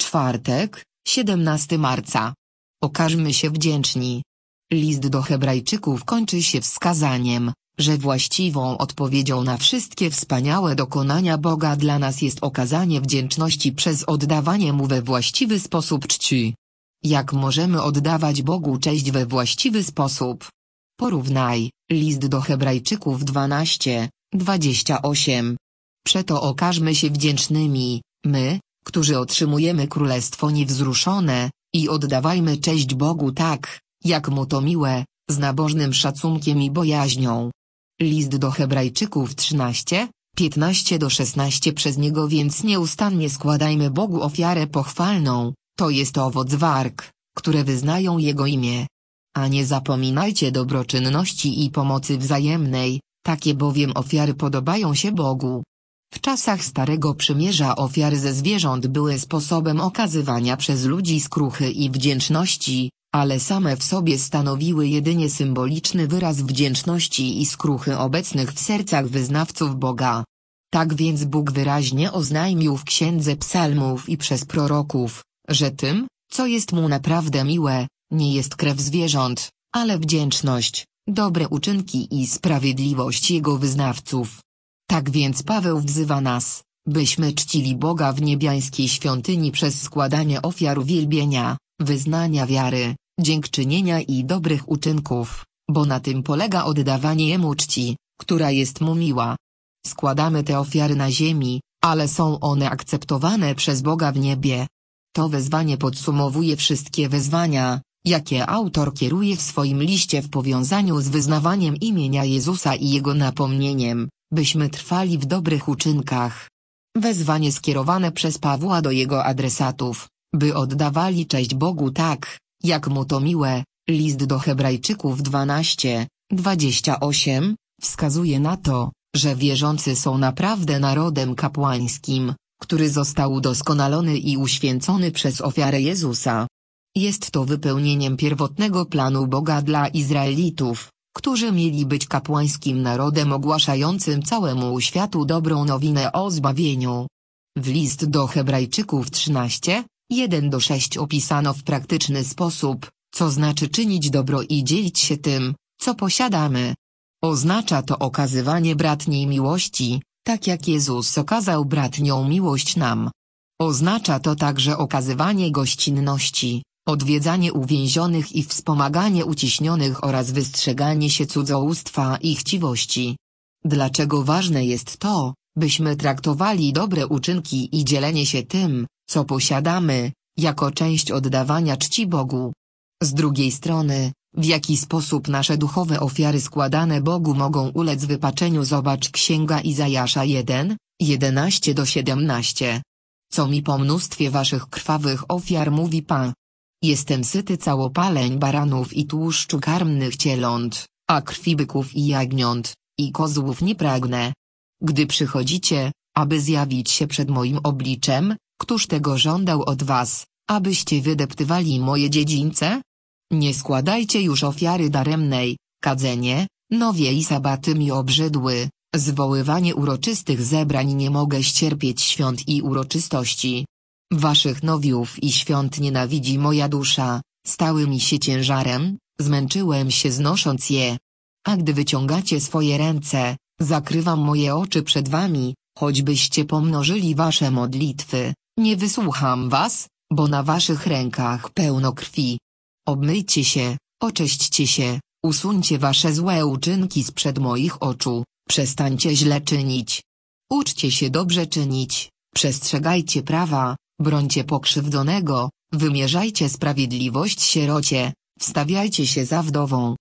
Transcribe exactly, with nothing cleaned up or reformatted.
Czwartek, siedemnastego marca. Okażmy się wdzięczni. List do Hebrajczyków kończy się wskazaniem, że właściwą odpowiedzią na wszystkie wspaniałe dokonania Boga dla nas jest okazanie wdzięczności przez oddawanie Mu we właściwy sposób czci. Jak możemy oddawać Bogu cześć we właściwy sposób? Porównaj, list do Hebrajczyków dwanaście, dwadzieścia osiem. Przeto okażmy się wdzięcznymi, my, którzy otrzymujemy Królestwo niewzruszone, i oddawajmy cześć Bogu tak, jak Mu to miłe, z nabożnym szacunkiem i bojaźnią. List do Hebrajczyków trzynaście, piętnaście do szesnastu. Przez Niego więc nieustannie składajmy Bogu ofiarę pochwalną, to jest owoc warg, które wyznają Jego imię. A nie zapominajcie dobroczynności i pomocy wzajemnej, takie bowiem ofiary podobają się Bogu. W czasach Starego Przymierza ofiary ze zwierząt były sposobem okazywania przez ludzi skruchy i wdzięczności, ale same w sobie stanowiły jedynie symboliczny wyraz wdzięczności i skruchy obecnych w sercach wyznawców Boga. Tak więc Bóg wyraźnie oznajmił w Księdze Psalmów i przez proroków, że tym, co jest Mu naprawdę miłe, nie jest krew zwierząt, ale wdzięczność, dobre uczynki i sprawiedliwość Jego wyznawców. Tak więc Paweł wzywa nas, byśmy czcili Boga w niebiańskiej świątyni przez składanie ofiar uwielbienia, wyznania wiary, dziękczynienia i dobrych uczynków, bo na tym polega oddawanie Jemu czci, która jest Mu miła. Składamy te ofiary na ziemi, ale są one akceptowane przez Boga w niebie. To wezwanie podsumowuje wszystkie wezwania, jakie autor kieruje w swoim liście w powiązaniu z wyznawaniem imienia Jezusa i Jego napomnieniem, byśmy trwali w dobrych uczynkach. Wezwanie skierowane przez Pawła do jego adresatów, by oddawali cześć Bogu tak, jak Mu to miłe, list do Hebrajczyków dwanaście, dwadzieścia osiem, wskazuje na to, że wierzący są naprawdę narodem kapłańskim, który został udoskonalony i uświęcony przez ofiarę Jezusa. Jest to wypełnieniem pierwotnego planu Boga dla Izraelitów, którzy mieli być kapłańskim narodem ogłaszającym całemu światu dobrą nowinę o zbawieniu. W list do Hebrajczyków trzynaście, jeden do sześciu opisano w praktyczny sposób, co znaczy czynić dobro i dzielić się tym, co posiadamy. Oznacza to okazywanie bratniej miłości, tak jak Jezus okazał bratnią miłość nam. Oznacza to także okazywanie gościnności, odwiedzanie uwięzionych i wspomaganie uciśnionych oraz wystrzeganie się cudzołóstwa i chciwości. Dlaczego ważne jest to, byśmy traktowali dobre uczynki i dzielenie się tym, co posiadamy, jako część oddawania czci Bogu? Z drugiej strony, w jaki sposób nasze duchowe ofiary składane Bogu mogą ulec wypaczeniu? Zobacz Księga Izajasza jeden, jedenaście do siedemnastu. Co mi po mnóstwie waszych krwawych ofiar mówi Pan? Jestem syty całopaleń baranów i tłuszczu karmnych cieląt, a krwi byków i jagniąt, i kozłów nie pragnę. Gdy przychodzicie, aby zjawić się przed moim obliczem, któż tego żądał od was, abyście wydeptywali moje dziedzińce? Nie składajcie już ofiary daremnej, kadzenie, nowie i sabaty mi obrzydły, zwoływanie uroczystych zebrań nie mogę ścierpieć świąt i uroczystości. Waszych nowiów i świąt nienawidzi moja dusza, stały mi się ciężarem, zmęczyłem się znosząc je. A gdy wyciągacie swoje ręce, zakrywam moje oczy przed wami, choćbyście pomnożyli wasze modlitwy, nie wysłucham was, bo na waszych rękach pełno krwi. Obmyjcie się, oczyśćcie się, usuńcie wasze złe uczynki sprzed moich oczu, przestańcie źle czynić. Uczcie się dobrze czynić, przestrzegajcie prawa, brońcie pokrzywdzonego, wymierzajcie sprawiedliwość sierocie, wstawiajcie się za wdową,